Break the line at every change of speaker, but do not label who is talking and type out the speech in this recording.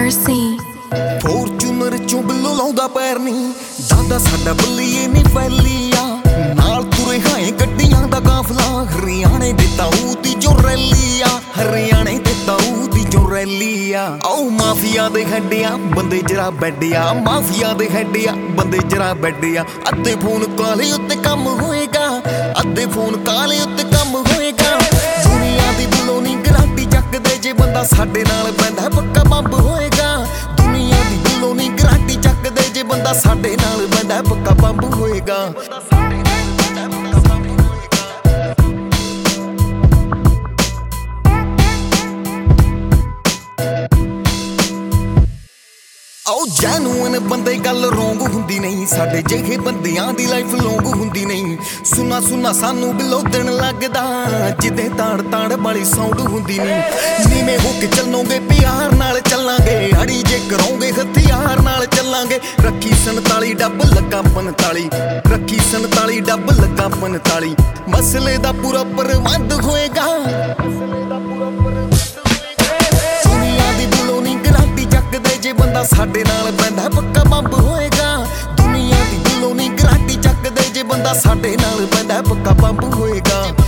mercy।
Fortuner ਚੋਂ ਬਿੱਲੋ ਲਾਉਂਦਾ ਪੈਰ ਨੀ, ਦਾਦਾ ਸਾਡਾ ਬੱਲੀਏ ਨੀ ਫੈਲੀਆ। ਨਾਲ ਤੁਰੇ ਹਾਏ ਗੱਡੀਆਂ ਦਾ ਕਾਫਲਾ, ਹਰਿਆਣੇ ਦੇ ਤਾਊ ਦੀ ਜੋ ਰੈਲੀ ਆ, ਹਰਿਆਣੇ ਦੇ ਤਾਊ ਦੀ ਜੋ ਰੈਲੀ ਆ। ਆਓ ਮਾਫੀਆ ਦੇ ਹੈਡਿਆ ਬੰਦੇ ਜਰਾ ਬੈਡਿਆ, ਮਾਫੀਆ ਦੇ ਹੈਡਿਆ ਬੰਦੇ ਜਰਾ ਬੈਡਿਆ। ਅੱਧੇ ਫੋਨ ਕਾਲੇ ਉੱਤੇ ਕੰਮ ਹੋਏਗਾ, ਅੱਧੇ ਫੋਨ ਕਾਲੇ ਉੱਤੇ ਕੰਮ ਹੋਏਗਾ। ਦੁਨੀਆ ਦੀ ਬਿੱਲੋ ਨੀ ਗਰਾਂਟੀ ਚੱਕਦੇ, ਜੇ ਬੰਦਾ ਸਾਡੇ ਨਾਲ ਪੈਂਦਾ ਪੱਕਾ ਬੰਬ ਹੋਏਗਾ। ਦੁਨੀਆ ਦੀ ਬਿੱਲੋ ਨੀ ਗਰਾਂਟੀ ਚੱਕਦੇ, ਜੇ ਬੰਦਾ ਸਾਡੇ ਨਾਲ ਪੈਂਦਾ ਪੱਕਾ ਬੰਬ ਹੋਏਗਾ। ਆਓ ਜੈਨੂਇਨ ਬੰਦੇ ਗੱਲ ਰੋਂਗ ਹੁੰਦੀ ਨਹੀਂ, ਸਾਡੇ ਜਿਹੇ ਬੰਦਿਆਂ ਦੀ ਲਾਈਫ ਲੌਂਗ ਹੁੰਦੀ ਨਹੀਂ। ਸੁਣਾ ਸੁਣਾ ਸਾਨੂੰ ਬਿੱਲੋ ਦਿਨ ਲੱਗਦਾ, ਜਿੱਦੇ ਤਾੜ ਤਾੜ ਵਾਲੀ ਸਾਊਂਡ ਹੁੰਦੀ ਨਹੀਂ। ਨੀਵੇਂ ਹੋ ਕੇ ਚੱਲੋਗੇ ਪਿਆਰ ਨਾਲ ਚੱਲਾਂਗੇ, ਅੜੀ ਜੇ ਕਰੋਗੇ ਹਥਿਆਰ ਨਾਲ ਚੱਲਾਂਗੇ। ਰੱਖੀ 47 ਡੱਬ ਲੱਗਾ 45, ਰੱਖੀ 47 ਡੱਬ ਲੱਗਾ 45। ਮਸਲੇ ਦਾ ਪੂਰਾ ਪ੍ਰਬੰਧ ਹੋਏਗਾ। ਜੇ ਬੰਦਾ ਸਾਡੇ ਨਾਲ ਪੈਂਦਾ ਪੱਕਾ ਬੰਬ ਹੋਏਗਾ। ਦੁਨੀਆ ਦੀ ਬਿੱਲੋ ਨੀ ਗਰਾਂਟੀ ਚੱਕਦੇ, ਜੇ ਬੰਦਾ ਸਾਡੇ ਨਾਲ ਪੈਂਦਾ ਪੱਕਾ ਬੰਬ ਹੋਏਗਾ।